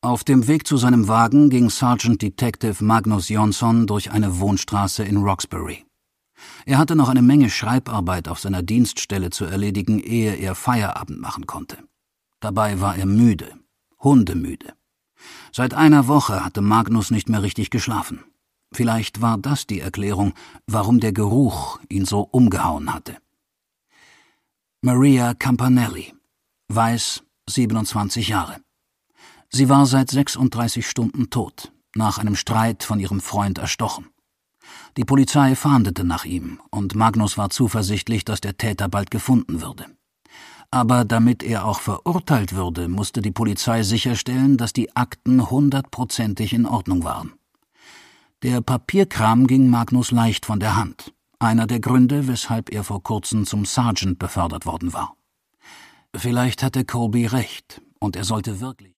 Auf dem Weg zu seinem Wagen ging Sergeant Detective Magnus Jonsson durch eine Wohnstraße in Roxbury. Er hatte noch eine Menge Schreibarbeit auf seiner Dienststelle zu erledigen, ehe er Feierabend machen konnte. Dabei war er müde, hundemüde. Seit einer Woche hatte Magnus nicht mehr richtig geschlafen. Vielleicht war das die Erklärung, warum der Geruch ihn so umgehauen hatte. Maria Campanelli, weiß, 27 Jahre. Sie war seit 36 Stunden tot, nach einem Streit von ihrem Freund erstochen. Die Polizei fahndete nach ihm, und Magnus war zuversichtlich, dass der Täter bald gefunden würde. Aber damit er auch verurteilt würde, musste die Polizei sicherstellen, dass die Akten 100%ig in Ordnung waren. Der Papierkram ging Magnus leicht von der Hand. Einer der Gründe, weshalb er vor kurzem zum Sergeant befördert worden war. Vielleicht hatte Colby recht, und er sollte wirklich